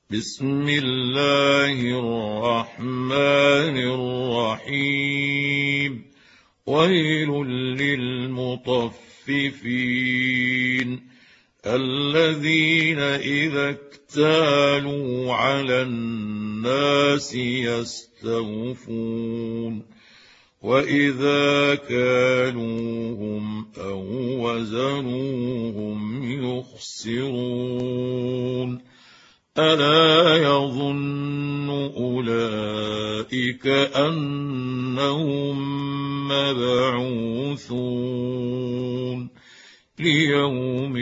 بسم الله الرحمن الرحيم. ويل للمطففين الذين إذا اكتالوا على الناس يستوفون وإذا كالوهم أو وزنوهم يخسرون ألا يظن أولئك أنهم مبعوثون ليوم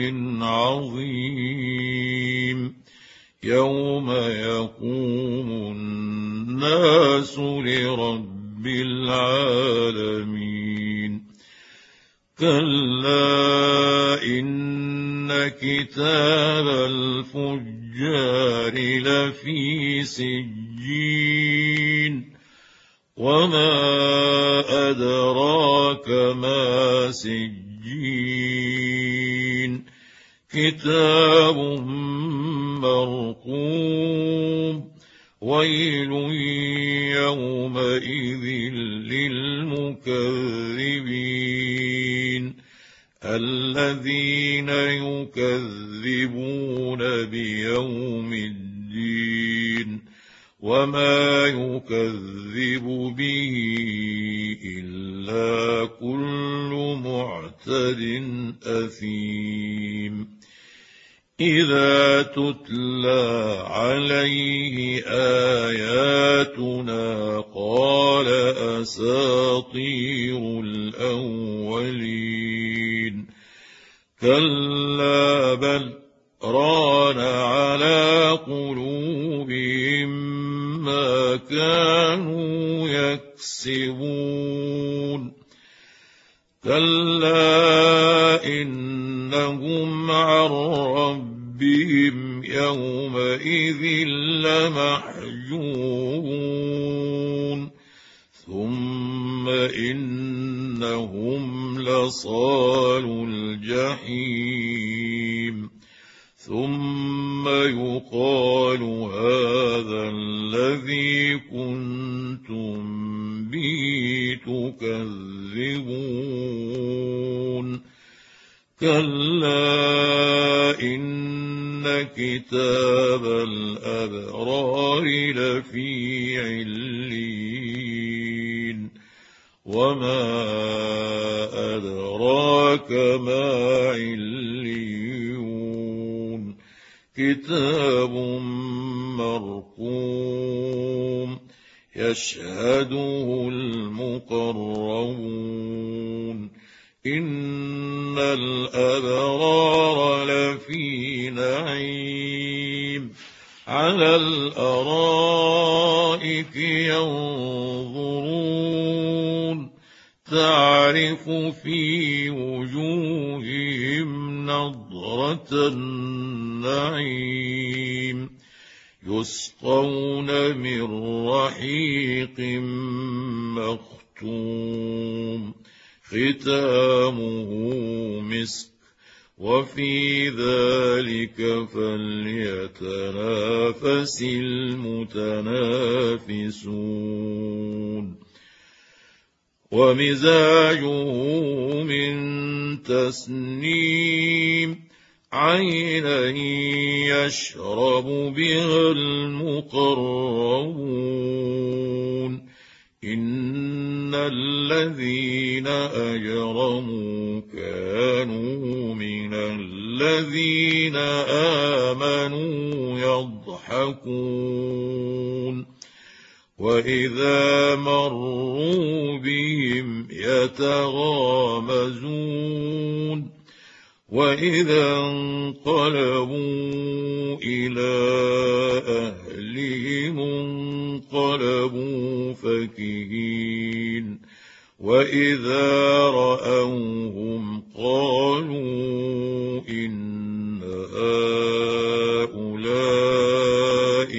عظيم يوم يقوم الناس لرب العالمين كلا إن كتاب الفجار لفي سجين وما أدراك ما سجين كتاب مرقوم ويل يومئذ للمكذبين الذين يكذبون بيوم الدين وما يكذب به إلا كل معتد أثيم إذا تتلى عليه آياتنا قال أساطير الأولين كلا بل ران على قلوبهم ما كانوا يكسبون كلا إنهم عن ربهم يومئذ لمحجوبون ثم إنهم لصالو الجحيم ثم يقال هذا الذي كنتم به تكذبون كلا إن كتاب الأبرار لفي عليين وما أدراك ما عليون كتاب مرقوم يشهده المقربون إن الأبرار لفي نعيم على الأرائك ينظرون تعرف في وجوههم نضرة النعيم يسقون من رحيق مختوم ختامه مسك وفي ذلك فليتنافس المتنافسون ومزاجه من تسنيم عينا يشرب بها المقربون إن الذين أجرموا كانوا من الذين آمنوا يضحكون وإذا مروا بهم يتغامزون وإذا انقلبوا إلى أهلهم انقلبوا فكهين وإذا رأوهم قالوا إن هؤلاء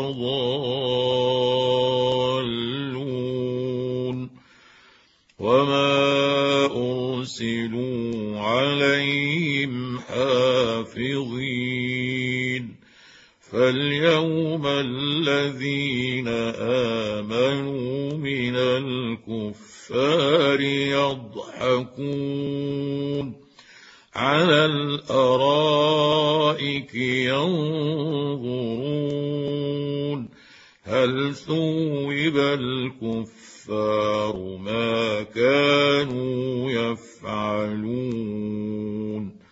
لضالون وما أرسلوا عليهم حافظين فلينظر اليوم الذين آمنوا من الكفار يضحكون على الأرائك ينظرون هل ثوب الكفار ما كانوا يفعلون